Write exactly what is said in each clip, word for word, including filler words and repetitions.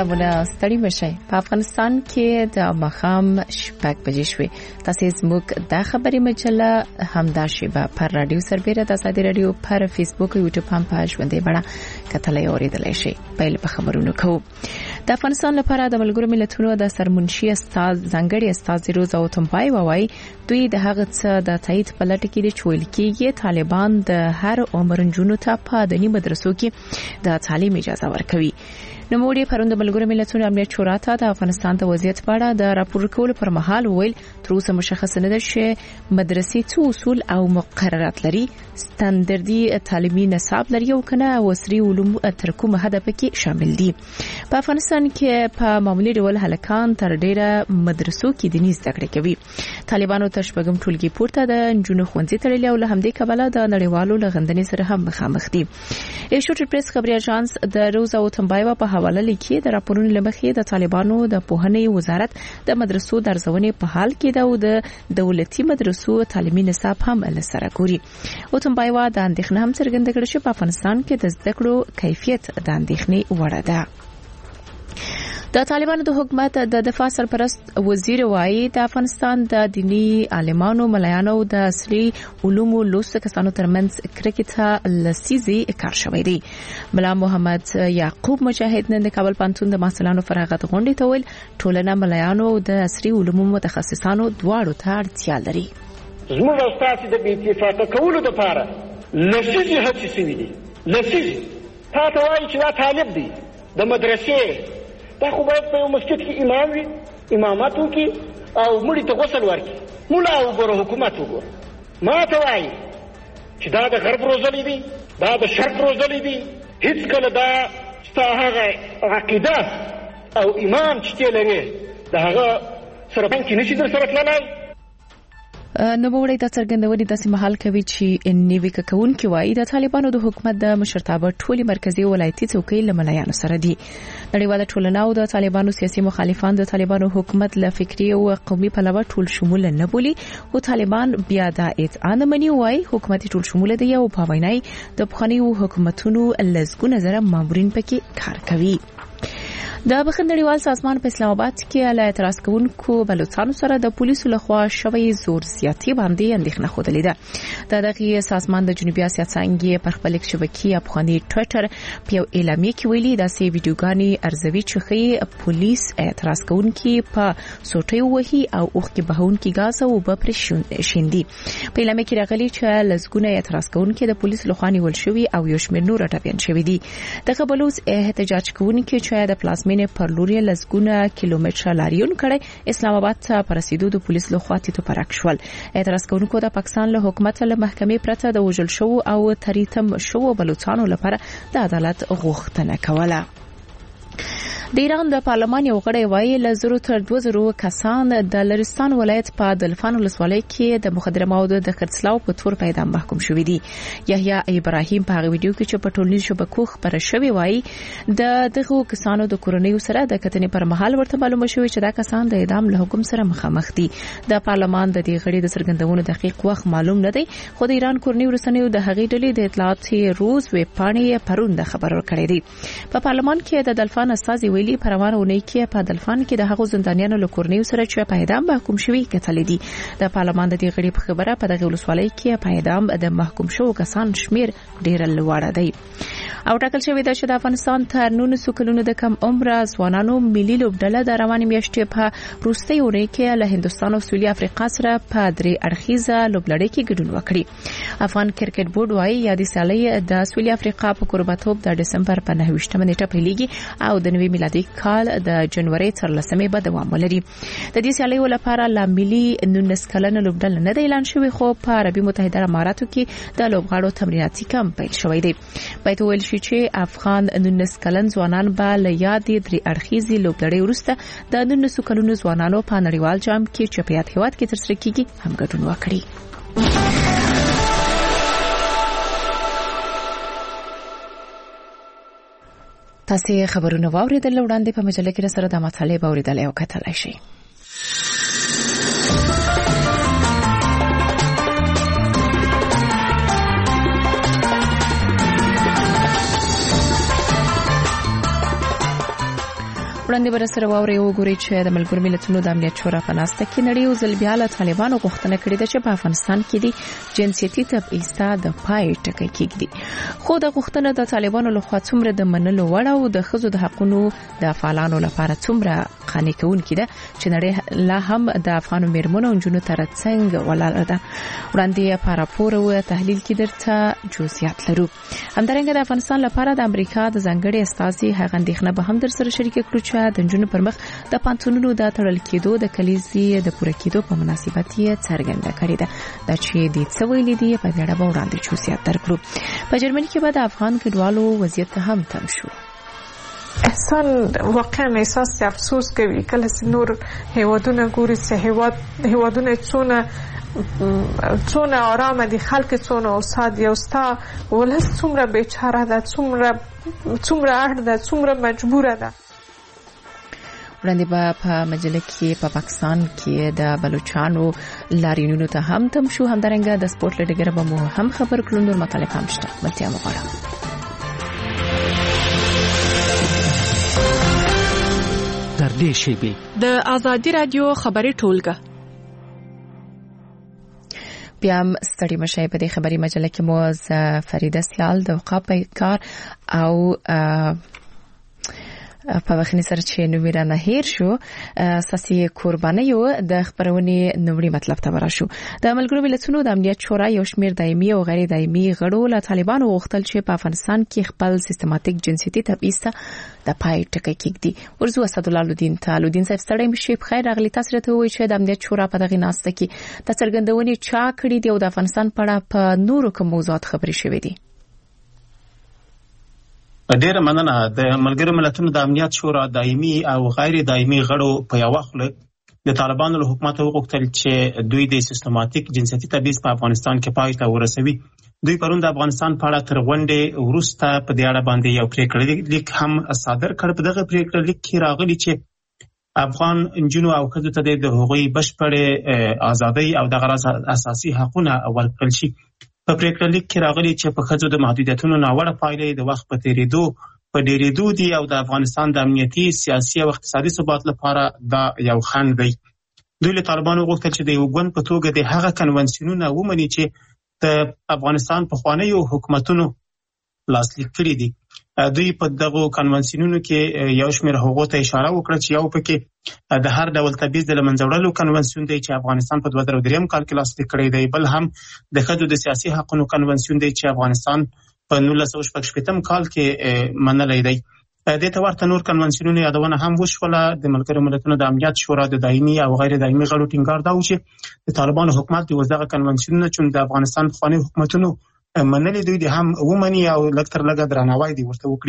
سلامونه ستړي مشئ. په افغانستان کې د ماښام شپږ بجې شوې. تاسو زموږ د خبري مجله همدا شیبه پر رادیو سربېره د ازادي رادیو پر فیسبوک او یوټیوب هم په ژوندۍ بڼه کتلای اوریدلای شئ. پیل په خبرونو کوو. د افغانستان لپاره د ملګرو ملتونو د سرمنشي استاد ځانګړي استاد روزا اوتمبای وایي دوی د هغه څه د تایید په لټه کې دي چې ویل کېږي طالبان د هر عمر جنونو ته په دیني مدرسو کې د تعلیم اجازه ورکوي. نو موږ پروند ملګرو ملتونو امنیت شورا ته د افغانستان د وضعیت په اړه د راپور کولو پر مهال ویل تر اوسه مشخص نه ده چې مدرسې څو اصول او مقررات لري، ستاندردي تعلیمي نصاب لري او کنه وسري علوم تر کومه هدف کې شامل دي. په افغانستان کې په معمولی ډول هلکان تر ډیره مدرسو کې دیني زده کړې کوي. طالبانو ته شپږم ټولګي پورته د جنونو ښوونځي تړلي او له همدې کبله د نړیوالو لغندنې سره هم مخامخ دي. ایشوټ پریس خبري اژانس د روزا اوتمبای په حواله لیکي د راپورونو لمخې د طالبانو د پوهنې وزارت د مدرسو درځونې په حال کې ده او د دولتي مدرسو تعلیمي نصاب هم لسره ګوري. اوتمبای وا د اندېښنې هم څرګنده کړې چې په افغانستان کې د زده کړو کیفیت د اندېښنې وړ ده. د طالبانو د حکومت د دفاع سرپرست وزیر وایي د افغانستان د دینی عالمانو ملایانو د اصلي علومو لوست کسانو ترمنځ کرکټ لسیزي کار شوی دی. ملا محمد یعقوب مجاهد نن د کابل پانتون د محصلانو فراغت غونډې ته ویل ټولنه ملایانو د اصلي علومو متخصصانو دواړو ته اړتیا لري. زموږ استاد د بي اتفاق کولو لپاره لسیزي هڅې شوې دي. لسیزي تا ته وایي چې دا طالب دی د مدرسې دا خو باید په یو مسجد کې امام وي، امامت وکړي او مړي ته غسل ورکړي. مولا وګوره، حکومت وګوره. ما ته وایي چې دا د غرب روزلې دي، دا د شرق روزلې دي. هیڅ کله دا ستا هغه عقیده او ایمان چې ته لرې د هغه سره پنځ کې نشي در سره تللی. نو وړي د څرګندونې د سیمهال کوي چې نیوي ککون کې وایي د طالبانو د حکومت د مشرتابه ټولي مرکزی ولایتي څوکۍ لملایانو سره دي. نړیواله ټولنه او د طالبانو سیاسي مخالفان د طالبانو حکومت له فکری او قومي پلوه ټول شمول نه بولي او طالبان بیا د ادعا نه مني. وایي حکومت ټول شمول دی او په وینای د بخانیو حکومتونو لزګونه زره مامورین پکې کار کوي. د بخښندړیوال سازمان په اسلام آباد کې له اعتراض کوونکو بلوچستان سره د پولیسو لخوا شوی زور زیاتی باندې اندېښنه خوده لیده. د دغه سازمان د جنوبي اسیا څنګه پر خپل شبکې افغاني ټوئیټر په اعلامیه کې ویلي دا سي ویډیوګانی ارزوي چې پولیس اعتراض کوونکي په سوټي وهي او اوخ کې بهونکي غاز او بپر شیندي. په اعلامیه کې راغلي چې لزګونه اعتراض کوونکي د پولیس لخوا نیول شوی او یو شمېر نور ټاپین شوی دي. دغه بلوچ احتجاج کوونکي چې د پلازمینې پر لوري لزګونه کیلومتره لاریون کړي اسلام آباد ته پر رسیدو د پولیس لخوا تیتو پرک شول. اعتراض کوونکو د پاکستان له حکومت له محکمې پرته د وژل شو او تریتم شو بلوچستان لپاره د عدالت غوښتنه کوله. د ایران د پارلمان یو غړی وایي له زرو تر دوه زرو کسان د لرستان ولایت په دلفان ولسوالۍ کې د مخدره موادو د خرڅلاو په تور په اعدام محکوم شوی دي. یحیی ابراهیم په هغه ویډیو کې چې په ټولنیزو شبکو خبره شوی وایي د دغه کسانو د کورنیو سره د کتنې پر مهال ورته معلومه شوی چې دا کسان د اعدام له حکم سره مخامخ دي. د پارلمان د دې غړي د څرګندونو دقیق وخت معلوم نه دی، خو د ایران کورنیو رسنیو د هغې ډلې د اطلاعات روز ویب پاڼې پرون د خبر ورکړې دي. په پارلمان کې د دلفان استازي ویلي پروانه ونی کې په دلفان کې د هغو زندانیانو له کورنیو سره چې په اعدام محکوم شوي کتل دي. د پارلمان د دې غړي په خبره په دغه ولسوالۍ کې په اعدام د محکوم شوو کسان شمیر ډیر لوړ دی. او ټاکل شوی دی چې د افغانستان تر نولسو کلونو د کم عمره ځوانانو ملي لوبډله د روانې میاشتې په روسي اونۍ کې له هندستان او سویلي افریقا سره په درې اړخیزه لوبلړۍ کې ګډون وکړي. افغان کرکټ بورډ وايي یادې سیالۍ د سویلي افریقا په کوربتوب د دسمبر په نهه ویشتمه نیټه پیلېږي او د نوي میلادي کال د جنوري تر لسمې به دوام ولري. د دې سیالیو لپاره لا ملي نولس کلنه لوبډله نه دی اعلان شوی، خو په عربي متحده اماراتو کې د لوبغاړو تمریناتي کمپ پیل شوی دی. باید ویل شي چې افغان نولس کلن ځوانان به له یادې درې اړخیزې لوبډلې وروسته د نولسو کلونو ځوانانو په نړیوال جام کې چې په یاد هېواد کې ترسره کیږي هم ګډون وکړي. تاسو خبرونه واوریدل وړاندې په مجله کې سره د مطالعه اوریدل او کتلای شئ. وړاندې بر سره واوري وګوري چې د ملګرو ملتونو د امنیت شورا په ناسته کې نړۍ او ځل بیا له طالبانو غوښتنه کړې ده چې په افغانستان کې د جنسيتي تبعیض د پای ټکی کېږي. خو د غوښتنه د طالبانو لخوا څومره د منلو وړ او د ښځو د حقوقو د فعالانو لپاره څومره قانع کوونکې ده چې نړۍ لا هم د افغانو میرمنو او جنونو ترڅنګ ولاړه ده. وړاندې په راپور او تحلیل کې درته جزئیات لرو. همدارنګه د افغانستان لپاره د امریکا د ځانګړي استازي هغه اندېښنه به هم در سره شریک کړو چې د جنونو پر مخ د پانتونونو د تړل کېدو د کلیزې د پوره کېدو په مناسبت یې څرګنده کړې ده. دا چې د څه ویلي دي په دې اړه به وړاندې جزئیات درکړو. په جرمني کې به د افغان کډوالو وضعیت هم تم شو. انسان واقعا احساس افسوس کوي کله چې نور هیوادونه ګوري چې هیواد هیوادونه څونه څونه آرام دي، خلک څونه اوساد یو ستا ولس څومره بیچاره ده، څومره څومره اړ ده، څومره مجبوره ده. وړاندې به په مجله کې په پاکستان کې د بلوچستانو لاریونونو ته هم تم شو. همدارنګه د سپورت لډګر به مو هم خبر کړو. نور مطالب هم شته. ملتیا مغواړم در دې شیبې د آزادي رادیو خبري ټولګه بیا ستړي مشه. په دې خبري مجله کې مو فریده سیال د وقاف کار او په وخت سره چې نو میرانه هیر شو اساسي قرباني یو د خبرونې نوړي مطلب ته ورشو. د ملګرو ملتونو د امنیت شورا یو شمېر دایمي او غیر دایمي غړو له طالبانو غوښتل چې په افغانستان کې خپل سیستماتیک جنسيتي تبعیض ته د پای ټکی کېږدي. ورزو اسد الله الدین تعالودین صاحب ستړی مشي. په خیر راغلی. تاسو ته وایي چې د امنیت شورا په دغه ناسته کې د څرګندونې چا کړی دی او د افغانستان په اړه په نورو کوم موضوعات خبرې شوې دي؟ ډیره مننه. د ملګرو ملتونو د امنیت شورا دایمي او غیر دایمي غړو په یو وخت د طالبانو له حکومت وغوښتل چې دوی د سیستماتیک جنسيتي تبعیض په افغانستان کې پای ته ورسوي. دوی پرون د افغانستان په اړه تر غونډې وروسته په دې اړه باندې یو پریکړه لیک هم صادر کړ. په دغه پریکړه لیک کې راغلي چې افغان نجونو او ښځو ته د هغوی بشپړې ازادۍ او د اساسي حقوقونه ورکړل شي. په پریکړه لیک کې راغلي چې په ښځو د محدودیتونو ناوړه پایلې د وخت په تیریدو په ډیریدو دي او د افغانستان د امنیتي، سیاسي او اقتصادي ثبات لپاره دا یو خنډ دی. دوی له طالبانو غوښتل چې د یو ګوند په توګه د هغه کنونسیونونه ومني چې د افغانستان پخوانیو حکومتونو لاسلیک کړي دي. دوی په دغه کنونسیونونو کې یو شمېر حقوقو ته اشاره وکړه چې یو پکې د هر ډول تبعیض د له منځه وړلو کنونسیون دی چې افغانستان په دوه زره درې کال کې لاسلیک کړی دی. بل هم د ښځو د سیاسي حقوقو کنونسیون دی چې افغانستان په نولس سوه شپږ شپېتم کال کې منلی دی. دې ته ورته نور کنونسیونونو یادونه هم وشوله. د ملګرو ملتونو د امنیت شورا د دایمي او غیر دایمي غړو ټینګار دا و چې د طالبانو حکومت د دغه کنونسیونونه چې د افغانستان پخواني حکومتونو منلي دوی دي هم ومني او لږ تر لږه درناوی دي ورته وکړي.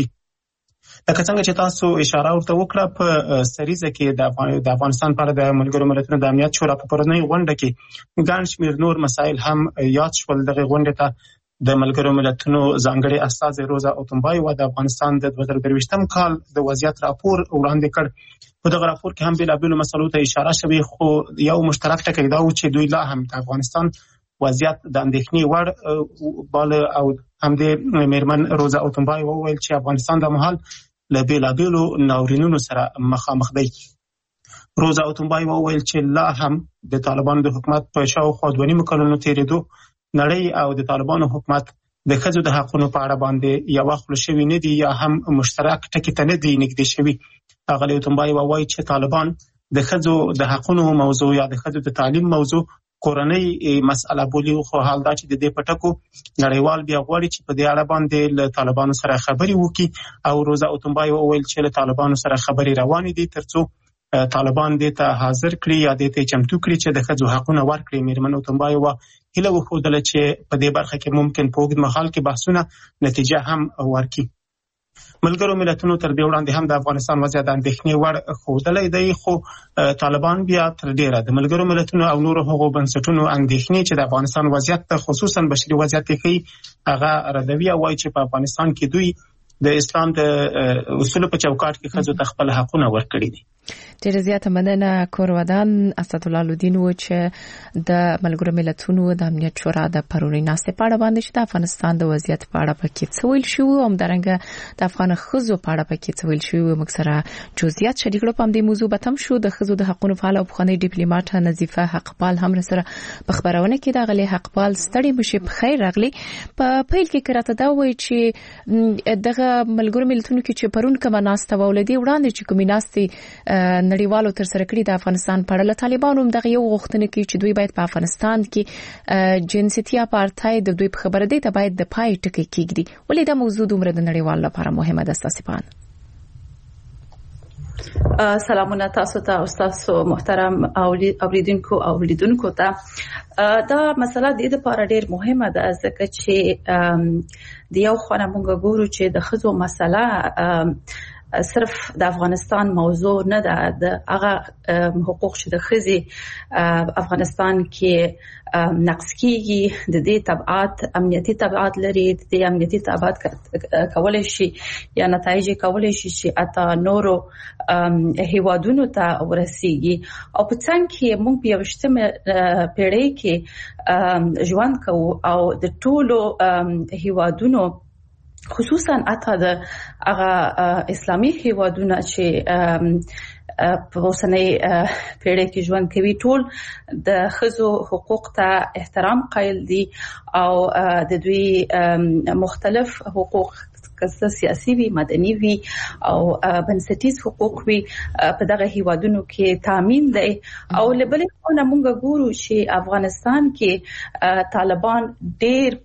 لکه څنګه چې تاسو اشاره ورته وکړه په سریزه کې د افغانستان پر د ملګرو ملتونو د امنیت شورا په پرونی غونډه کې ګڼ شمېر نور مسایل هم یاد شول. دغه غونډه ته د ملګرو ملتونو ځانګړي استازي روزا اوتمبای و د افغانستان د دوه زره درویشتم کال د وضعیت راپور وړاندې کړ. په دغه راپور کې هم بېلابېلو مسلو ته اشاره شوې، خو یو مشترک ټکی دا و چې دوی لا هم د افغانستان وضعیت د اندېښنې وړ باله او همدې میرمن روزا اوتمبای وویل چې افغانستان د مهال له بېلابېلو ناورینونو سره مخامخ دی. روزا اوتمبای وویل چې لا هم د طالبانو د حکومت په شاوخوا دوه نیمو کلونو تېرېدو نړۍ او د طالبانو حکومت د ښځو د حقونو په اړه باندې یوه خوله شوي نه دي یا هم مشترک ټکي ته نه دي نږدې شوي. اغلې اوتمبای وایي چې طالبان د ښځو د حقونو موضوع یا د ښځو د تعلیم موضوع کورنۍ مسأله بولي، خو حال دا چې د دې په ټکو نړیوال بیا غواړي چې په دې اړه باندې له طالبانو سره خبرې وکړي. او روزا اوتمبای وویل چې له طالبانو سره خبرې روانې دي ترڅو طالبان دې ته حاضر کړي یا دې ته چمتو کړي چې د ښځو حقونه ورکړي. میرمن اوتمبای و هیله وښودله چې په دې برخه کې ممکن په اوږد مهال کې بحثونه نتیجه هم ورکړي. ملګرو ملتونو تر دې وړاندې هم د افغانستان وضعیت د اندېښنې وړ ښودلی دی، خو طالبان بیا تر ډېره د ملګرو ملتونو او نورو هغو بنسټونو اندېښنې چې د افغانستان وضعیت ته خصوصا بشري وضعیت یې ښیي هغه ردوي او وایي چې په افغانستان کې دوی د اسلام د اصولو په چوکاټ کې ښځو ته خپل حقونه ورکړي دي. ډېر زیاته مننه کورودان اسدالله الدین و چې د ملګرو ملتونو د امنیت شورا د پرونی ناستې په اړه باندې چې د افغانستان د وضعیت په اړه پکې څه ویل شو او همدارنګه د افغان ښځو په اړه پکې څه ویل شو موږ سره جزئیات شریک کړو. په دې موضوع به تم شو. د ښځو د حقوقو فعال او پخوانی ډیپلوماټ نظیفه حقپال هم سره په خبرونه کې د غلي حقپال ستړي مشه په خیر راغلي. په پیل کې کراته دا وایي چې دغه ملګرو ملتونو کې چې پرون کومه ناسته ولدي وړاندې چې کومې ناستې نړیوالو تر سره کړی د افغانستان په اړه طالبانو هم دغه یو غوښتنه کوي چې دوی باید په افغانستان کې جنسيتي اپارټاید د دوی په خبره دی ته باید د پای ټکی کېږي. ولې دا موضوع دومره د نړیوالو لپاره مهمه ده ستاسو؟ سلامونه تاسو ته او تاسو محترم اوریدونکو او لیدونکو ته. دا مسله د دې لپاره ډېر مهمه ده ځکه چې د یو خانه مونږ ګورو چې د خزو مسله صرف د افغانستان موضوع نه ده. د هغه حقوق چې د ښځې افغانستان کې نقص کیږي د دې تبعات امنیتي تبعات لري. د دې امنیتي تبعات کولای شي یا نتایج کولای شي چې اته نورو هیوادونو ته ورسیږي. او په څنګه کې موږ په یوشتمه پیړۍ کې ژوند کوو او د ټولو هیوادونو خصوصا اته د هغه اسلامي هیوادونو چې په اوسنۍ پیړۍ کې ژوند کوي ټول د ښځو حقوق ته احترام قایل دي او د دوی مختلف حقوق که سیاسي وي مدني وي او بنسټیز حقوق وي په دغه هیوادونو کې تامین دي. او لبلې خو نه مونږ ګورو چې افغانستان کې طالبان ډېر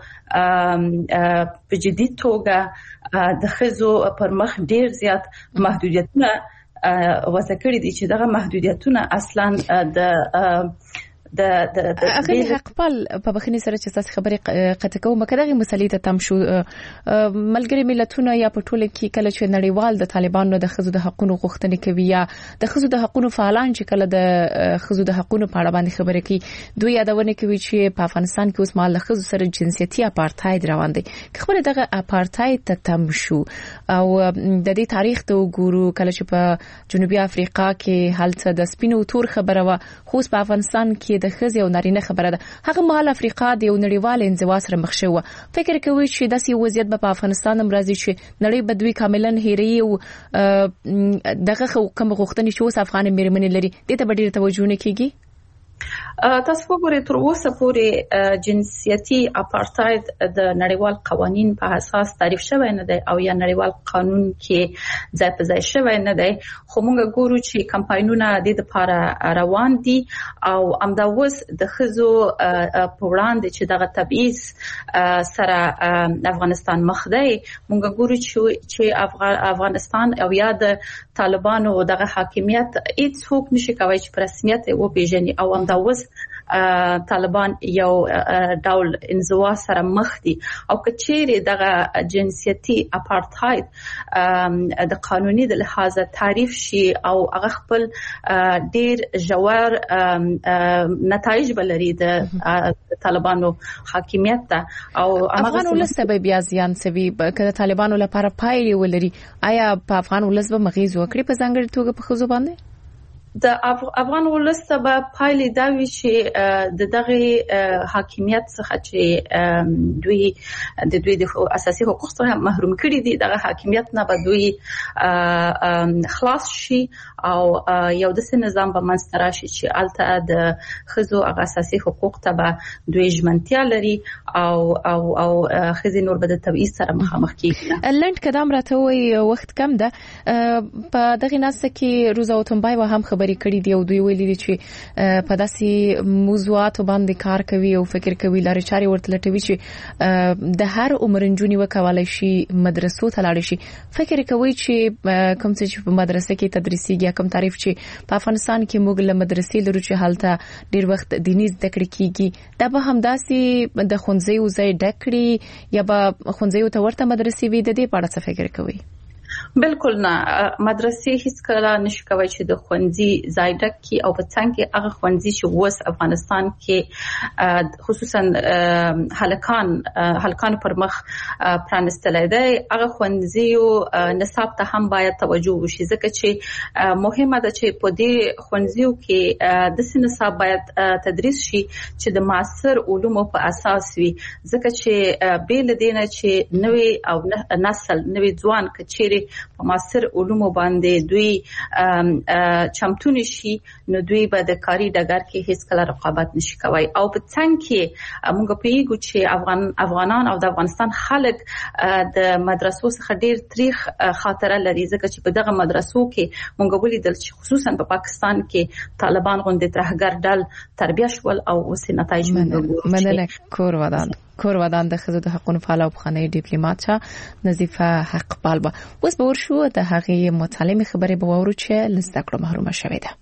په په جدي توګه د ښځو پر مخ ډېر زیات محدودیتونه وضع کړي دي چې دغه محدودیتونه اصلا د د د غلي حقپال په بخنی سره چې تاسو خبرې قطع کوم کداغي مسلې ته تم شو. ملګری ملتونه یا په ټوله کې کله چې نړیوال د طالبانو د خزو د حقوقو غوښتنې کوي یا د خزو د حقوقو فعالان چې کله د خزو د حقوقو په اړه باندې خبرې کوي دوی یادونه کوي چې په افغانستان کې اوس مال د خزو سره جنسيتي اپارټاید روان دي. خبره دغه اپارټاید ته تم شو او د دې تاریخ ته وګورو کله چې په جنوبي افریقا کې هلته د سپینو تور خبره و خو په افغانستان کې د خزي او نارینه خبره ده. هغه مهال افریقا د یو نړیوال انزوا سره مخ شو. فکر کوي چې داسې وضعیت په افغانستان هم راځي چې نړۍ بدوي کاملا هېري او دغه کوم غوښتنې چې اوس افغان میرمنې لري د ته ډېر توجه نه کیږي. تاسو وګورئ تر اوسه پورې جنسيتي اپارټاید د نړیوال قوانين په اساس تعریف شوی نه دی او یا نړیوال قانون کې ځای په ځای شوی نه دی. خو موږ ګورو چې کمپاینونه د لپاره روان دي او امداوس د خزو په وړاندې چې دغه تبعیض سره افغانستان مخ دی. موږ ګورو چې افغانستان او یا د طالبانو دغه حاکمیت هیڅ څوک نشي کوي چې په رسمیت و پیژني او امداوس طالبان یو ډول انزوا سره مخ دي او کچېره دغه جنسيتي اپارټاید د قانوني د لحاظه تعریف شي او هغه خپل ډېر ژور نتایج بلري د طالبانو حاکمیت ته او افغان ولسته به بیا ځان سوي کله طالبانو لپاره پایلې ولري. آیا په افغان ولس به مغیز وکړي په ځانګړي توګه په خزو باندې؟ د افغان ولسته به پایلې دا وي چې د دغه حاکمیت څخه چې دوی د دوی د اساسي حقوقو څخه محروم کړي دي دغه حاکمیت نه به دوی خلاص شي او یو داسې نظام به منځته راشي چې الته د خزو هغه اساسي حقوق ته به دوی ژمنتیا لري او او او خزي نور به د تبعیض سره مخامخ کیږي. لند کدام راته وي وخت کم ده په دغه ناسه کې روزا وتنبای و هم خبرې کړې دي او دوی ویلي دي چې په داسې موضوعات باندې کار کوي او فکر کوي لارې چارې ورته لټوي چې د هر عمر نجونې وکولای شي مدرسو ته لاړ شي. فکر کوي چې کوم څه په مدرسې کې تدریسي یا کوم تعریف چې په افغانستان کې موږ له مدرسې لرو چې حالته ډیر وخت دیني زده کړې کیږي دا به همداسې د خونځې وځي ډکړي یا به خونځې ته ورته مدرسې وي. د دې په اړه څه فکر کوي؟ بالکل نه، مدرسې هیڅ کله نشي کوي چې د ښوونځي ځای ډک کړي او په څنګ کې هغه ښوونځي چې اوس افغانستان کې خصوصا هلکان هلکان پر مخ پرانستل دي، هغه ښوونځي نصاب ته هم باید توجه وشي، ځکه چې مهمه ده چې په دې ښوونځیو کې د سن نصاب باید تدریس شي چې د معاصر علومو په اساس وي، ځکه چې بیل دینه چې نوې او نسل نوې ځوان کچېري په معاصر علومو باندې دوی چمتو نشي، نو دوی به د کاري ډګر کې هیڅ کله رقابت نشي کوي. او په څنګ کې موږ پیږو چې افغان افغانان او د افغانستان خلک د مدرسو څخه ډیر تاریخ خاطره لري، ځکه چې په دغه مدرسو کې موږ ولیدل چې خصوصا په پاکستان کې طالبان غوندې ترهګر ډل تربیه شول او اوس نتایج موږ ګورو. مننه. کور ودان کور ودان د ښځو د حقوقو فعال او بخښنې ډیپلوماټ شه نظیفه حقپال به اوس به ورشو د هغې متعلمې خبرې به واورو چې له زده کړو محرومه شوې ده.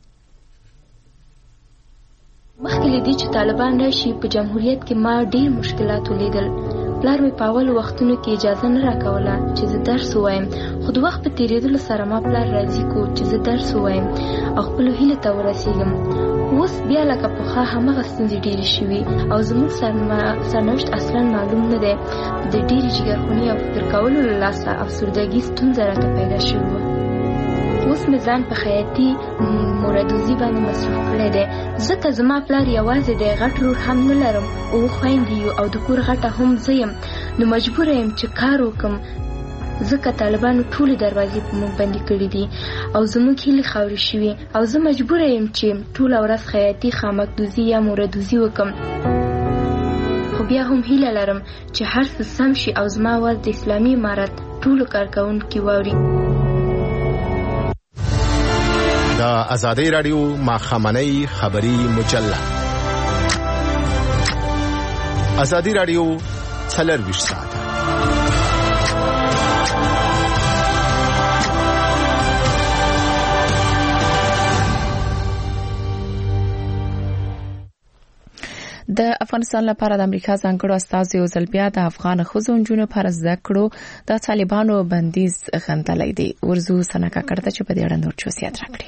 مخکې له دې چې طالبان راشي په جمهوریت کې ما ډېر مشکلات ولیدل. پلار مې په اول وختونو کې اجازه نه راکوله چې زه درس ووایم، خو د وخت په تېرېدلو سره ما پلار راضي کو چې زه درس ووایم او خپلو هیلو ته ورسېږم. اوس بیا لکه پخوا همغه ستونزې ډېرې شوي او زموږ سرنوشت اصلا معلوم نه دی. د ډېرې جګرخوني او فکر کولو له لاسه افسردګي ستونزه راته پیدا شوې وه. اوس مې ځان په خیاطي موردوزي باندې مصروف کړی دی، ځکه زما پلار یوازې دی، غټ رور هم نه لرم، اوه خویندې یو او د کور غټه هم زه یم، نو مجبوره یم چې کار وکړم، ځکه طالبانو ټولې دروازې په موږ بندې کړې دي او زموږ هیلې خاورې شوي او زه مجبوره یم چې ټوله ورځ خیاطي خامکدوزي یا موردوزي وکړم. خو بیا هم هیله لرم چې هر څه سم شي او زما آواز د اسلامي امارت ټولو کارکوونکي واوري. د آزادۍ راډیو ماښامنۍ خبري مجله آزادۍ راډیو څلرویشت ساعته د افغانستان لپاره د امریکا ځانګړو استازو یو ځل بیا د افغان ښځو نجونو پر زده کړو د طالبانو بندیز غندلی دی. ورزو سنکا کړه چې په دې اړه نور جزئیات راکړي.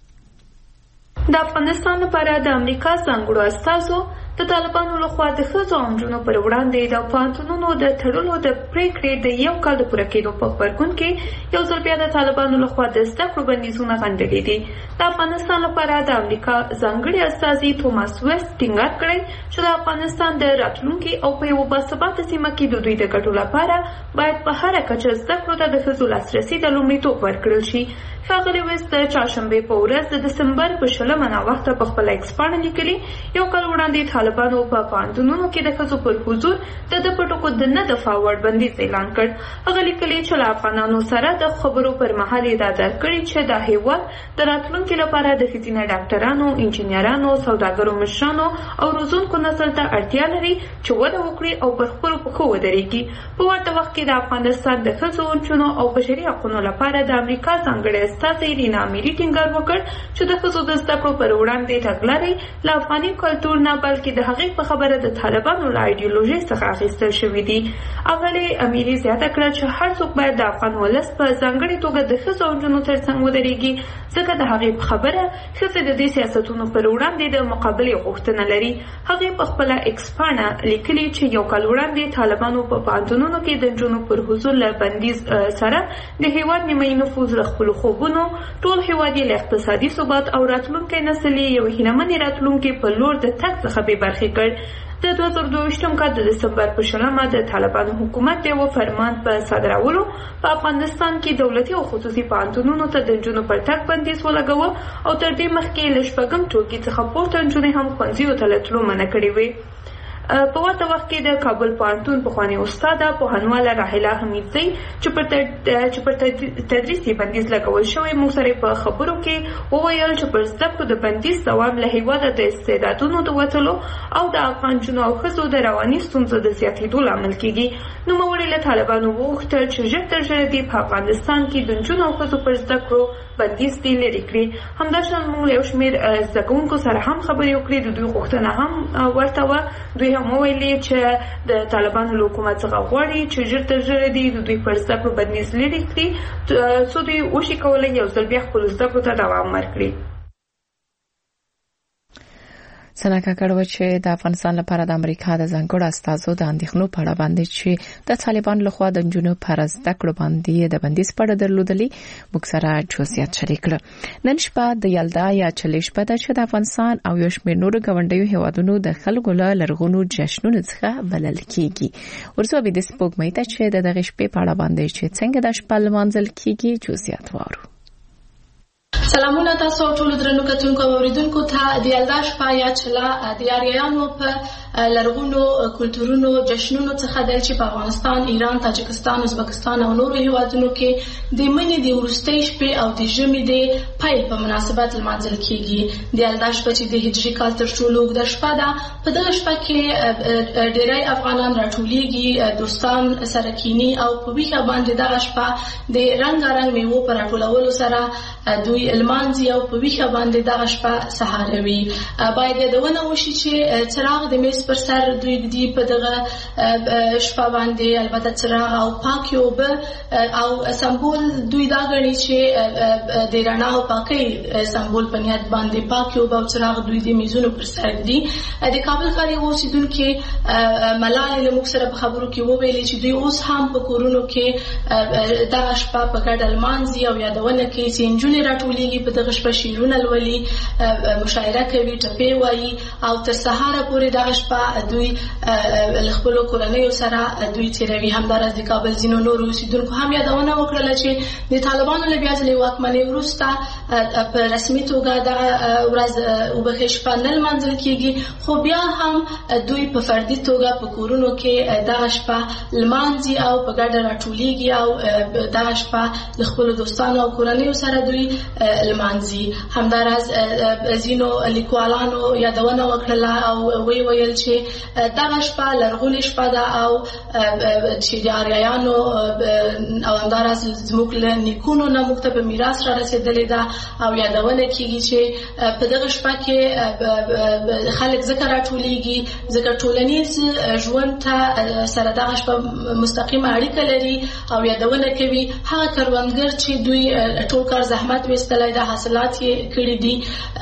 د افغانستان لپاره د امریکا ځانګړو استازو د طالبانو لخوا د ښځو او نجونو پر وړاندې د پوهنتونونو د تړلو د پریکړې د یو کال د پوره کېدو په غبرګون کې یو ځل بیا د طالبانو لخوا د زده کړو بندیزونه غندلي دي. د افغانستان لپاره د امریکا ځانګړي استازي توماس ویسټ ټینګار کړی چې د افغانستان د راتلونکي او په یو باثباته سیمه کې د دوی د ګټو لپاره باید په هره کچه زده کړو ته د ښځو لاسرسي ته لومړیتوب ورکړل شي. ښاغلي ویسټ د چهارشنبې په ورځ د دسمبر په شلمه ناوخته په خپله ایکس پاڼه لیکلي یو کال وړاندې طالبانو په پوهنتونونو کې د ښځو پر حضور د ده په ټکو د نه دفاع وړ بندیز اعلان کړ. هغه لیکلي چې له افغانانو سره د خبرو پر مهال یې دا درک کړي چې دا هېواد د راتلونکي لپاره د ښځینه ډاکټرانو، انجینرانو، سوداګرو مشرانو او روزونکو نسل ته اړتیا لري چې وده وکړي او پر خپلو پښو ودرېږي. په ورته وخت کې د افغانستان د ښځو، نجونو او بشري حقونو لپاره د امریکا ځانګړی استازی رینا میري ټینګار وکړ چې د ښځو د زده کړو پر وړاندې تګلارې له افغاني کلتور نه بلکې د هغې په خبره د طالبانو له ایډیولوژۍ څخه اخیستل شوي دي. اغلې امیري زیاته کړه چې هر څوک باید د افغان ولس په ځانګړې توګه د ښځو او نجونو ترڅنګ ودرېږي، ځکه د هغې په خبره ښځې د دې سیاستونو پر وړاندې د مقابلې غوښتنه لري. هغې په خپله ایکس پاڼه لیکلي چې یو کال وړاندې طالبانو په پوهنتونونو کې د نجونو پر حضور له بندیز سره د هېواد نیمایي نفوذ له خپلو خوبونو، ټول هېواد یې له اقتصادي ثبات او راتلونکی نسل یې یو هیلهمنې راتلونکي په لور د تګ څخه بې برخې کړ. د دوه زره دوه کال د دسمبر په شلمه د طالبانو حکومت د یو فرمان په صادرولو په افغانستان کې دولتي او خصوصي پوهنتونونو ته د نجونو پر تګ بندیز ولګاوه او تر دې مخکې له شپږم ټولګي څخه پورته نجونې هم ښوونځیو ته له تلو منع کړې وې. په ورته وخت کې د کابل پوهنتون پخوانۍ استاده پوهنواله راحله حمیدزۍ چې پر چې پر تدریس یې بندیز لګول شوی موږ سره په خبرو کې وویل چې پر زده کړو د بندیز دوام له هېواده د استعدادونو د وتلو او د افغان نجونو او ښځو د رواني ستونزو د زیاتېدو لامل کېږي. نوموړي له طالبانو وغوښتل چې ژر تر ژره دې په افغانستان کې د نجونو او ښځو پر زده کړو بندیز دي لري کړی. همداشان موږ یو شمېر زده کوونکو سره هم خبرې وکړې، د دوی غوښتنه هم ورته وه. دوی هم وویلې چې د طالبانو له حکومت څخه غواړي چې ژر تر ژره دي د دوی پر زده کړو بندیز لرې کړي څو دوی وشي کولی یو ځل بیا خپلو زده کړو ته دوام ورکړي. سنا کاکړ و چې د افغانستان لپاره د امریکا د ځانګړو استازو د اندېښنو په اړه باندې چې د طالبانو لخوا د نجونو پر زده کړو باندې د بندیز په اړه درلودلې موږ سره جزئیات شریک کړل. نن شپه د یلدا یا چلې شپه ده چې د افغانستان او یو شمېر نورو ګاونډیو هیوادونو د خلکو له لرغونو جشنونو څخه بلل کیږي. ورسو به د سپوږمۍ ته چې د دغه شپې په اړه باندې چې څنګه د شپه لمانځل کیږي جزئیات وارو. سلامونه تاسو ټول درنو کتونکو او اوریدونکو ته د یلدا شپه یا چلا د یاریانو په لرغونو کلتورونو جشنونو څخه د چې په افغانستان، ایران، تاجکستان، ازبکستان او نورو هیوادونو کې د منی د وروستۍ شپې او د ژمي د پیل په مناسبت لمانځل کیږي. د یلدا شپه چې د هجري کال تر ټولو اوږده شپه ده، په دغه شپه کې ډېری افغانان راټولیږي، دوستان سره کینی او په ویښه باندې دغه شپه د رنګارنګ میوو په راټولولو سره دوی لمانځي او په ویښه باندې دغه شپه سهاروي. باید یادونه وشي چې څراغ د میز پر سر دوی د دې په دغه شپه باندې البته څراغ او پاکي اوبه او سمبول دوی دا ګڼي چې د رڼا او پاکۍ سمبول په نیت باندې پاکي اوبه او څراغ دوی د میزونو پر سر دي. د کابل ښار اوسیدونکو ملالۍ له موږ سره په خبرو کې وویلې چې دوی اوس هم په کورونو کې دغه شپه په ګډه لمانځي او یادونه کوي چې نجونې راټولیږي، په دغه شپه شعرونه لولي، مشاعره کوي، ټپې وایي او تر سهاره پورې دغه شپه دوی له خپلو کورنیو سره دوی تېروي. همداراز د کابل ځینو نورو اوسیدونکو هم یادونه وکړله چې د طالبانو له بیا ځلې واکمنۍ وروسته په رسمي توګه دغه ورځ وبښئ شپه نه لمانځل کېږي، خو بیا هم دوی په فردي توګه په کورونو کې دغه شپه لمانځي او په ګډه راټولیږي او دغه شپه له خپلو دوستانو او کورنیو سره دوی لمانځي. همداراز ځینو لیکوالانو یادونه وکړله او وی ویل چې دغه شپه لرغونې شپه ده او چې د آریایانو او همداراز زموږ له نیکونو نه موږ ته په میراث را رسېدلې ده او یادونه کېږي چې په دغه شپه کې خلک ځکه راټولیږي ځکه ټولنیز ژوند ته سره دغه شپه مستقیمه اړیکه لري او یادونه کوي هغه کروندګر چې دوی ټول کار زحمت ویستلی د حاصلات یې کړي دي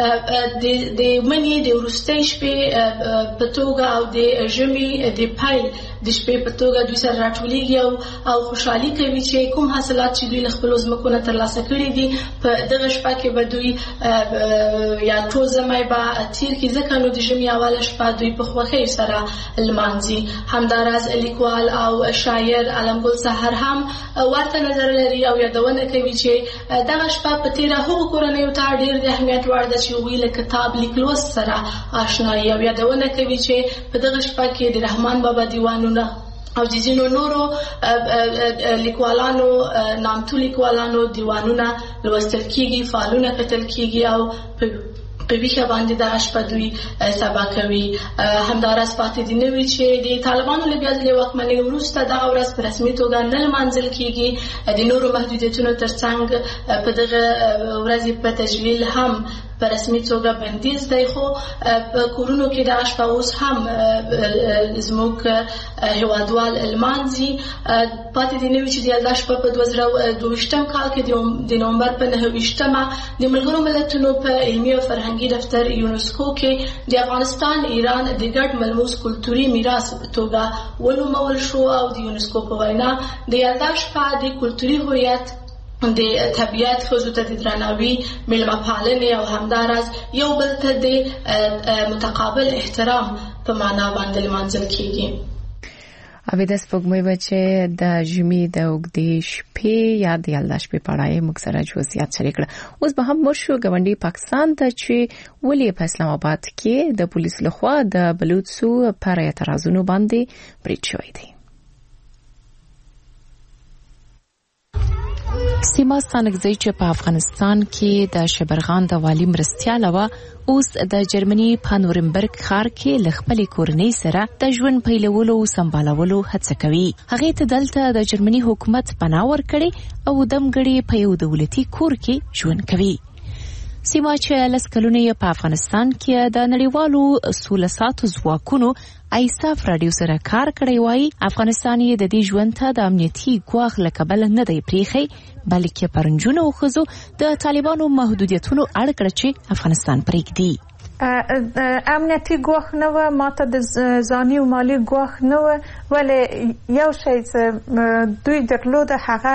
د مني د وروستۍ شپې په توګه او د ژمي د پیل د شپې په توګه دوی سره راټولیږي او خوشحالي کوي چې کوم حاصلات چې دوی له خپلو ځمکو نه ترلاسه کړي دي په دغه شپه کې به دوی یا ټول ژمی به تېر کړي ځکه نو د ژمي اوله شپه دوی په خوښۍ سره لمانځي. همداراز لیکوال او شاعر علمګل سحر هم ورته نظر لري او یادونه کوي چې دغه شپه په تېره هغو کورنیو ته ډېر د اهمیت وړ ده چې هغوی له کتاب لیک لوست سره آشنایي او یادونه کوي چې په دغه شپه کې د رحمان بابا دیوانونه او د ځینو نورو لیکوالانو نامتو لیکوالانو دیوانونه لوستل کېږي، فالونه کتل کېږي او په ویښه باندې دغه شپه دوی سبا کوي. همداراز پاتې دي نه وي چې د طالبانو له بیا ځلې واکمنۍ وروسته دغه ورځ په رسمي توګه نه لمانځل کېږي. د نورو محدودیتونو ترڅنګ په دغه ورځې په تجویل هم په رسمي توګه بندیز دی، خو په کورونو کې دغه شپه اوس هم زموږ هیوادوال لمانځي. پاتې دي نه وي چې د یلدا شپه په دوه زره دوه ویشتم کال کې د نومبر په نهه ویشتمه د ملګرو ملتونو په علمي او فرهنګي دفتر یونسکو کې د افغانستان ایران د ګډ ملموس کلتوري میراث په توګه ونومول شو او د یونسکو په وینا د یلدا شپه د کلتوري هویت د طبیعت ښځو ته د درناوي، میلمه پالنې او همداراز یو بل ته د متقابل احترام په معنا باندې لمانځل کېږي. اوی د سپوږمۍ بچې د ژمي د اوږدې شپې یا د یلدا شپې په اړه موږ سره جزئیات شریک کړل. اوس به هم ورشو ګاونډي پاکستان ته چې ولې په اسلام آباد کې د پولیس لخوا د بلوڅو پر اعتراضونو باندې برید شوی دی. سیما ستانکزی چې په افغانستان کې د شبرغان د والی مرستیاله و اوس د جرمني په نورنبرګ ښار کې ل خپلې کورنۍ سره د ژوند پیلولو او سمبالولو هڅه کوي. هغې ته دلته د جرمني حکومت پناه ورکړې او دمګړې په یو دولتي کور کې ژوند کوي. سیما چې لس کلونه یې په افغانستان کې د نړیوالو سوله ساتو ځواکونو ایساف راډیو سره کار کړی وای، افغانستان یې د دې ژوند ته د امنیتي ګواښ له کبله نه دی پریښی، بلکې پر نجونو او ښځو د طالبانو محدودیتونو اړ کړه چې افغانستان پرېږدي. امنیتي ګواښ نه و، ماته د ځاني او مالي ګواښ نه و، ولې یو شی چې دوی درلوده هغه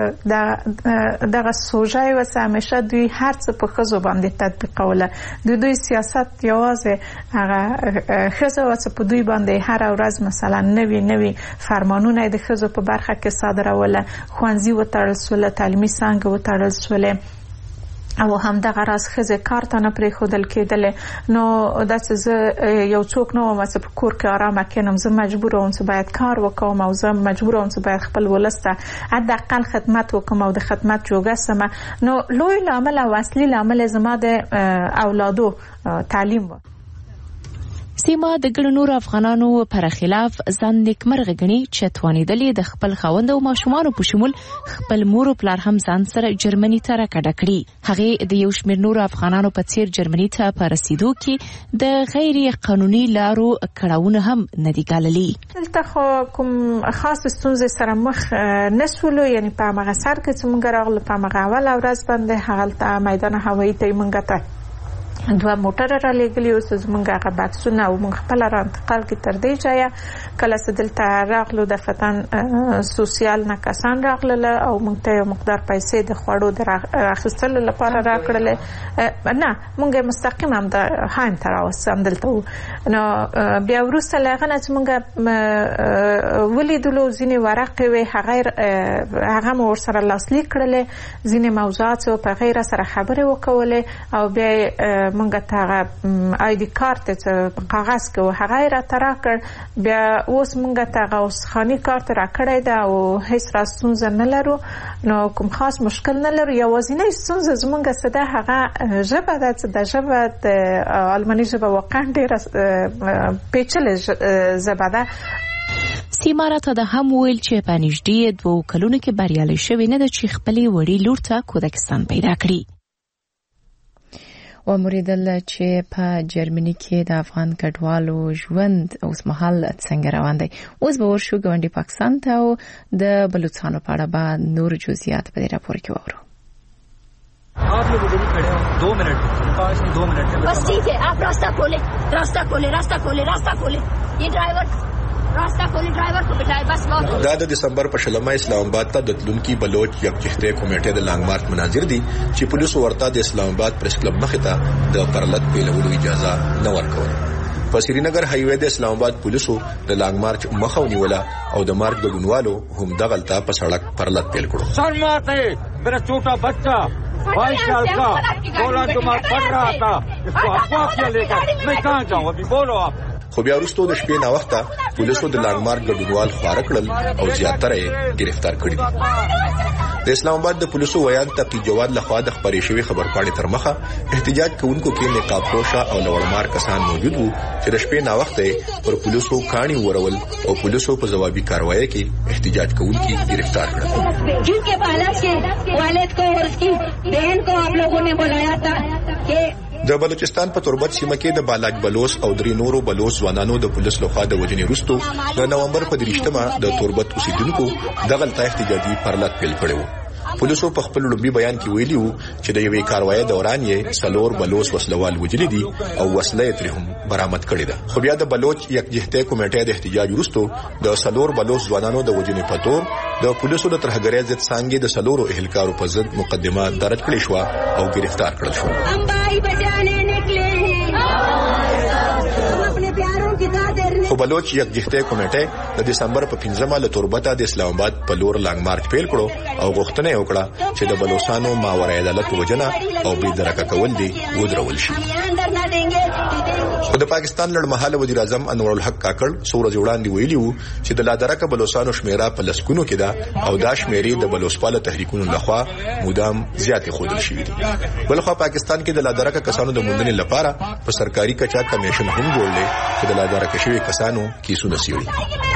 دغه سوژه وه چې همیشه دوی هر څه په ښځو باندې تطبیقوله. د دوی سیاست یوازې هغه ښځه وه چې په دوی باندې هره ورځ مثلا نوي نوي فرمانونه یې د ښځو په برخه کې صادروله، ښوونځي وتړل سوله، تعلیمي څانګې وتړل سولې او همدغه راز ښځې کار ته نه پرېښودل کېدلې. نو دا چې زه یو څوک نه وم چې په کور کې آرامه کېنم، زه مجبوره وم چې باید کار وکوم او زه مجبوره وم چې باید خپل ولس ته حداقل خدمت وکم او د خدمت جوګه سمه. نو لوی لامل او اصلي لامل زما د اولادو تعلیم و. سیما د ګڼو نورو افغانانو پر خلاف ځان نیکمرغه ګڼي چې توانېدلې د خپل خاوند او ماشومانو په شمول خپل مور او پلار هم ځان سره جرمني ته راکډه کړي. هغې د یو شمېر نورو افغانانو په څیر جرمني ته په رسیدو کې د غیر قانوني لارو کړاوونه هم نه دي ګاللي. دلته خو کوم خاص ستونزې سره مخ نه سولو، یعنې په همغه سر کې چې موږ راغلو په همغه اوله ورځ باندې هغلته میدان هوایي ته یې موږ ته دوه موټره را لېږلي اوس زموږ هغه بکسونه او موږ خپله را انتقال کړي تر دې ځایه. کله چې دلته راغلو د فتن سوسیال نه کسان راغلل او موږ ته یو مقدار پیسې د خوړو د اخیستلو لپاره راکړلې. نه موږ مستقیم هم د هایم ته راوستو همدلته وو. نو بیا وروسته له هغه نه چې موږ ولیدلو ځینې ورقې وې هغه مو ورسره لاسلیک کړلې، ځینې موضوعات په هغې را سره خبرې وکولې او بیا مونږ ته هغه آی ډي کارت چې په کاغذ کې و هغه یې راته راکړ. بیا اوس مونږ ته هغه اوسخاني کارت راکړی ده او هیڅ را ستونزه نه لرو، نو کوم خاص مشکل نه لرو. یوازینۍ ستونزه زمونږ څه ده هغه ژبه ده چې د ژبه د آلماني ژبه واقعا ډېره پیچلې ژبه ده. سیما راته د هم ویل چې په نږدې دوو کلونو کې بریالۍ شوې نه ده چې خپلې وړې لور ته کودکستان پیدا کړي. و موریدل چې په جرمني کې د افغان کډوالو ژوند اوس مهال څنګه روان دی. اوس به ورشو ګاونډي پاکستان ته او د بلوچستان په اړه به نور جزئیات په دې راپور کې واورو. आप लोग उधर ही खड़े हो दो मिनट पाँच दो मिनट बस ठीक है, आप रास्ता खोले रास्ता खोले रास्ता खोले रास्ता खोले ये ड्राइवर रास्ता खोले ड्राइवर को बिठाए बस बहुत. دا د دسمبر په شلمه اسلام آباد ته د تلونکي بلوچ یکجهتي کمیټې د لانګ مارچ مناظر دي چې پولیسو ورته د اسلام آباد پریس کلب مخې ته د پرلط پیلولو اجازه نه ورکوله. په سرینګر هایوې د اسلام آباد پولیسو د لانګ مارچ مخه ونیوله او د مارچ ګډونوالو هم دغلته په سړک پرلط پیل کړو. سر ماته میرا چھوٹا بچہ بائیس سال کا بولا تو میں پڑھ رہا تھا اس کو افواہ کیا لے کر میں کہاں جاؤں ابھی بولو آپ. خو بیا وروسته د شپې ناوخته پولیسو د لانګ مارچ ګډونوال خواره کړل او زیاتره یې گرفتار کړي دي. د اسلام آباد د پولیسو ویان تقی جواد لخوا د خبرې شوی خبرپاڼې تر مخه احتجاج کوونکو کې نقاب پوشه او لوړمار کسان موجود وو چې د شپې ناوخته پر پولیسو کاڼي ورول او پولیسو په جوابي کاروایی کې احتجاج کوونکي گرفتار کړل. جنके बालक के वालिद को और उसकी बहन को आप लोगों ने बुलाया था कि د بلوچستان په تربت سیمه کې د بالاج بلوچ او درې نورو بلوچ ځوانانو د پولیس لخوا د وژنې وروسته د نومبر په دریشتمه د تربت اوسیدونکو دغلته احتجاجي پرلط پیل کړی وو. پولیسو په خپل لومبي بیان کې ویلي وو چې د یوې کاروایی دوران یې څلور بلوچ وسلوال وژلي دي او وسله یې ترې هم برآمد کړې ده. خو بیا د بلوچ یکجهتي کمیټې د احتجاج وروسته د څلور بلوچ ځوانانو د وژنې په تور د پولیسو د ترهګرۍ ضد څانګې د څلورو اهلکارو په ضد مقدمه درج کړې شوه او گرفتار کړل شول. خو بلوچ یکجهتي کمیټې د دسمبر په پنځمه له تربته د اسلام آباد په لور لانګ مارچ پیل کړو او غوښتنه یې وکړه چې د بلوچستانو ماورای عدالت وجنه او بې درکه کول دي ودرول شي. خو د پاکستان لړمحاله وزیر اعظم انور الحق کاکړ څو ورځې وړاندې ویلي وو چې د لادرکه بلوچستانو شمیره په لسګونو کې ده او دا شمیرې د بلوچپاله تحریکونو لخوا مدام زیاتې ښودل شوي دي. بلخوا پاکستان کې د لادرکه کسانو د موندنې لپاره په سرکاري کچا کمیشن هم جوړ دی چې د لادرکه شوي کسانو کیسونه څیړي.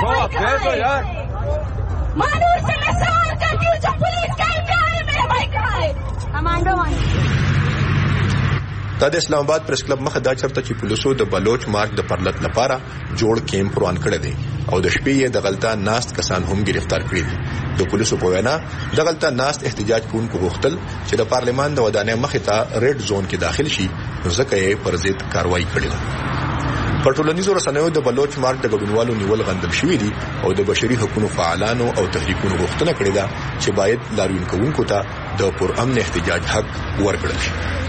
دا د اسلام آباد پریس کلب مخه دا چرته چې پولیسو د بلوچ مارچ د پرلط لپاره جوړ کیمپ روان کړی دی او د شپې یې د غلطه ناست کسان هم گرفتار کړي دي. د پولیسو په وینا د غلطه ناست احتجاج کوونکو غوښتل چې د پارلمان د ودانۍ مخې ته ریډ زون کې داخل شي، ځکه یې پر ضد کاروایی کړې ده. په ټولنیزو رسنیو د بلوچ مارچ د ګډونوالو نیول غندل شوي دي او د بشري حقوقو فعالانو او تحریکونو غوښتنه کړې ده چې باید لاریون کوونکو ته د پرامن احتجاج حق ورکړل شي.